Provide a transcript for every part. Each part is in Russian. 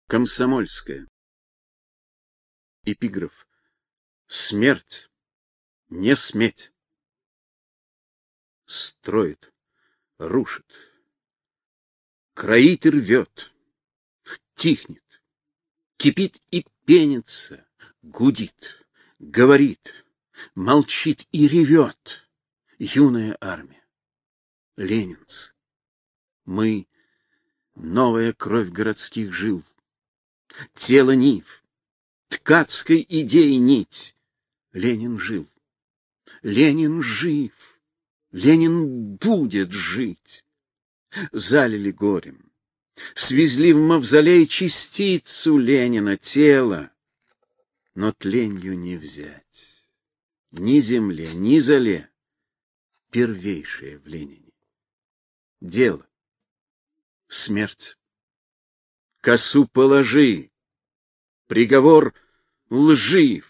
Комсомольская. Эпиграф. Смерть не сметь. Строит, рушит, кроит и рвет, тихнет, кипит и пенится, гудит, говорит, молчит и ревет юная армия. Ленинцы, мы — новая кровь городских жил, тело нив, ткацкой идеи нить. Ленин жил, Ленин жив, Ленин будет жить. Залили горем, свезли в мавзолей частицу Ленина, тело, но тленью не взять ни земле, ни золе, первейшее в Ленине дело — смерть. Косу положи, приговор лжив,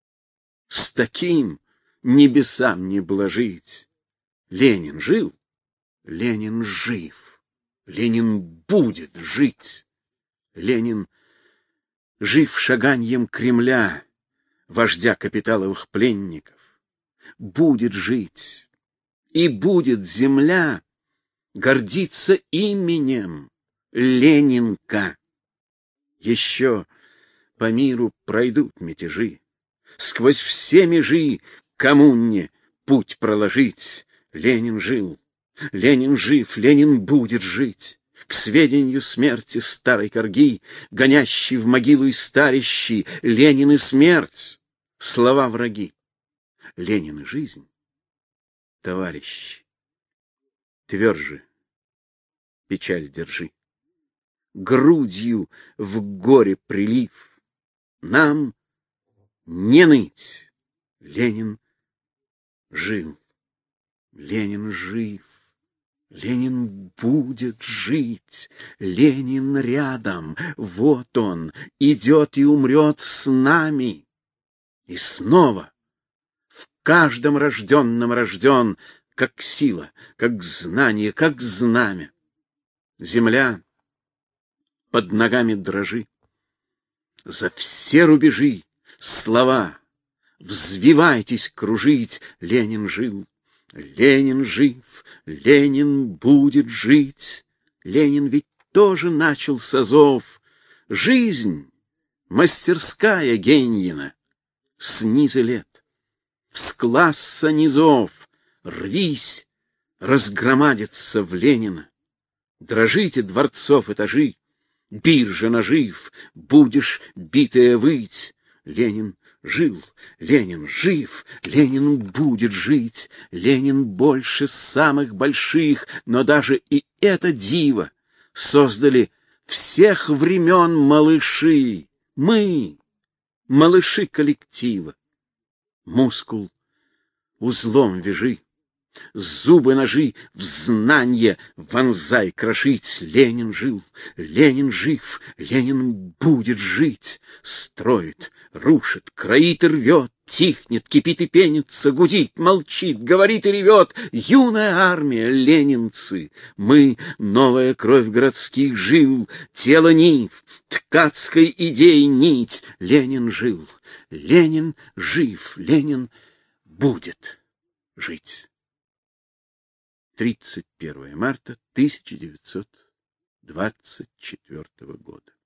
с таким небесам не блажить. Ленин жил, Ленин жив, Ленин будет жить. Ленин жив шаганьем Кремля, вождя капиталовых пленников. Будет жить, и будет земля гордиться именем Ленинка. Еще по миру пройдут мятежи, сквозь все межи коммуне путь проложить. Ленин жил, Ленин жив, Ленин будет жить. К сведению смерти старой корги, гонящий в могилу и старящий, Ленин и смерть — слова враги. Ленин и жизнь — товарищи. Тверже печаль держи. Грудью в горе прилив. Нам не ныть. Ленин жил, Ленин жив, Ленин будет жить. Ленин рядом, вот он, идет и умрет с нами. И снова в каждом рожденном рожден, как сила, как знание, как знамя. Земля под ногами дрожи. За все рубежи слова взвивайтесь кружить. Ленин жил, Ленин жив, Ленин будет жить. Ленин ведь тоже начал с азов. Жизнь мастерская Геньина. С низа лет, с класса низов, рвись, разгромадится в Ленина. Дрожите дворцов этажи, биржа нажив, будешь битая выть. Ленин жил, Ленин жив, Ленин будет жить. Ленин больше самых больших, но даже и это диво создали всех времен малыши. Мы — малыши коллектива. Мускул узлом вяжи, зубы ножи в знанье вонзай крошить. Ленин жил, Ленин жив, Ленин будет жить. Строит, рушит, кроит и рвет, тихнет, кипит и пенится, гудит, молчит, говорит и ревет. Юная армия, ленинцы, мы — новая кровь городских жил, тело нив, ткацкой идеи нить. Ленин жил, Ленин жив, Ленин будет жить. 31 марта 1924 года.